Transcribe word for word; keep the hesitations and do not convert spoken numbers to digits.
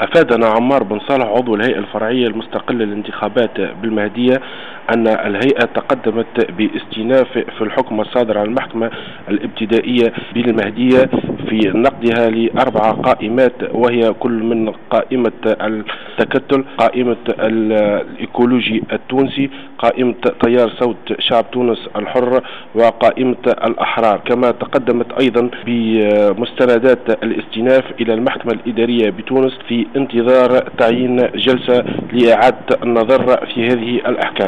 أفادنا عمار بن صالح عضو الهيئة الفرعية المستقلة للانتخابات بالمهدية أن الهيئة تقدمت باستئناف في الحكم الصادر عن المحكمة الابتدائية بالمهدية في نقدها لأربع قائمات، وهي كل من قائمة التكتل، قائمة الإيكولوجي التونسي، قائمة تيار صوت شعب تونس الحر، وقائمة الأحرار. كما تقدمت أيضا بمستندات الاستئناف إلى المحكمة الإدارية بتونس في انتظار تعيين جلسة لإعادة النظر في هذه الأحكام.